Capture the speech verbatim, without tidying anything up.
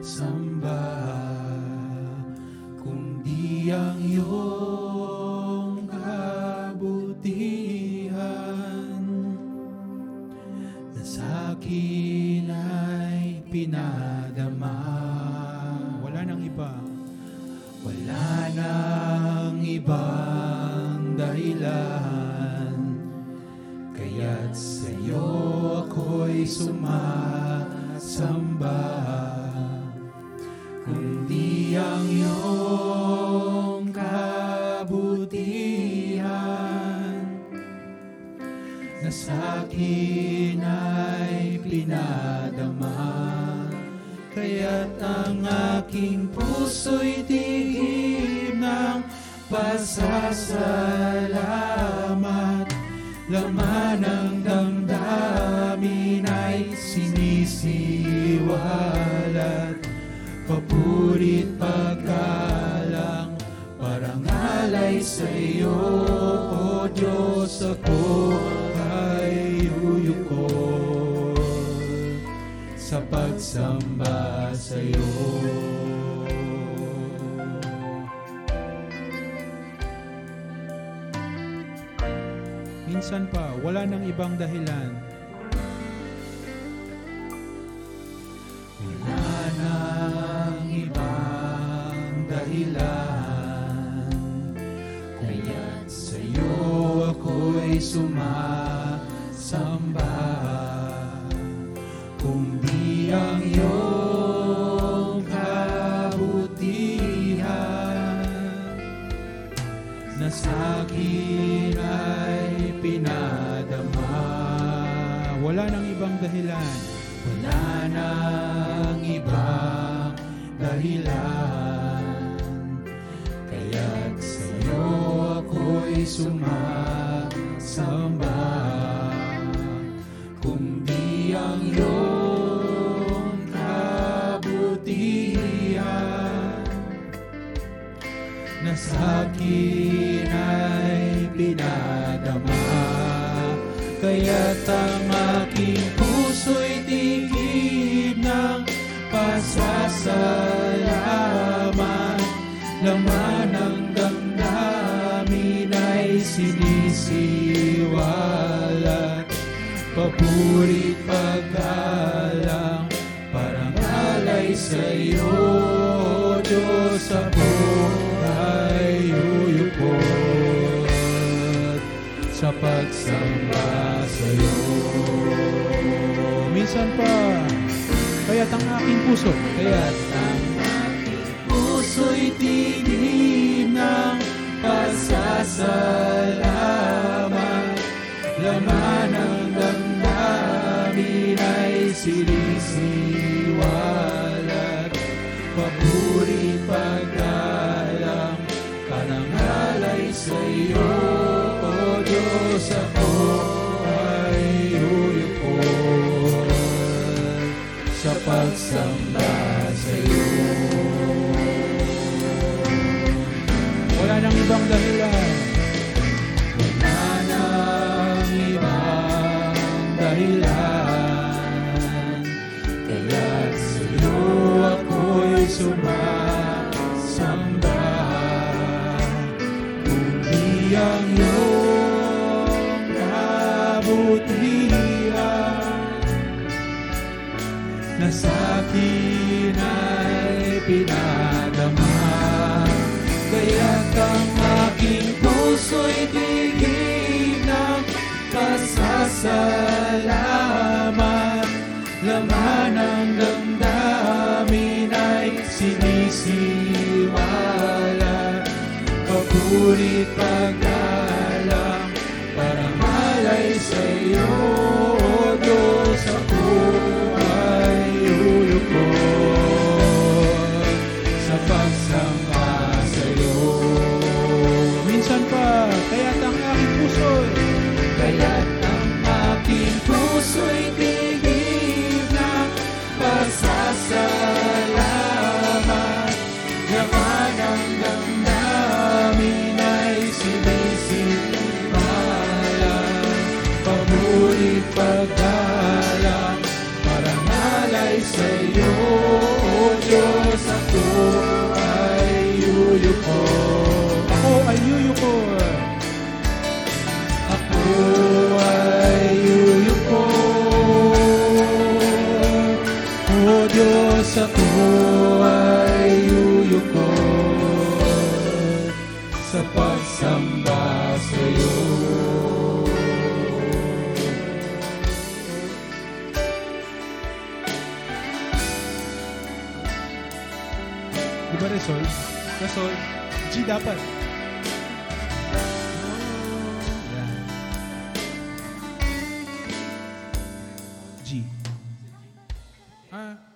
samba, kundi ang iyong kabutihan na sa akin ay pinadama. Wala nang iba. Wala nang ibang dahilan, kaya't sa'yo ako'y sumasamba, kundi ang iyong kabutihan na sa'kin ay pinadama. Kaya't ang aking puso'y tigib ng pasasalamat, laman ng damdamin ay sinisiwalat, papuri't paggalang, parangal ay sa iyo, O Diyos, ako ay yuyuko sa pagsamba sa iyo. Minsan pa, wala nang ibang dahilan. Wala nang ibang dahilan, kaya't sa iyo ako'y sumasamba, kundi ang iyong kabutihan na sa'kin ay pinadama. Wala nang ibang dahilan. Wala nang ibang dahilan, kaya't sa iyo ako'y sumasamba, kundi ang iyong kabutihan na sa'kin ay pinadama. Kaya't ang aking puso'y tigib ng pasasalamat, laman ng damdamin ay sinisiwalat, papuri't paggalang, parangal ay sa iyo, O Diyos, ako ay yuyukot sa pagsamba sa iyo. Minsan pa, kaya't ang aking puso, kaya't ang aking puso'y tigib ng pasasalamat, laman ng damdamin ay sinisiwalat, papuri't paggalang, parangal ay sa iyo, O Diyos, ako ay yuyukot sa pagsamba sa iyo. wala nang ibang dahilan. Wala nang ibang dahilan, kaya't sa iyo ako'y sumasamba, kundi ang iyong kabutihan na sa'kin ay pinadama. Kaya't ang aking puso'y tigib ng pasasalamat, laman ng damdamin ay sinisiwalat, papuri't paggalang, parangal ay sa iyo, O Diyos, ako ay yuyukot sa pagsamba sa iyo. Minsan pa, kaya't ang aking puso, Kaya't ang aking puso'y tigib ng pasasalamat, laman ng damdamin ay sinisiwalat, yuyuko. Ako ay yuyuko. Ako ay yuyuko. O Diyos, ako ay yuyuko sa pagsamba sa'yo. Di ba resol? Resol. G dapat. Yan. G. Ah.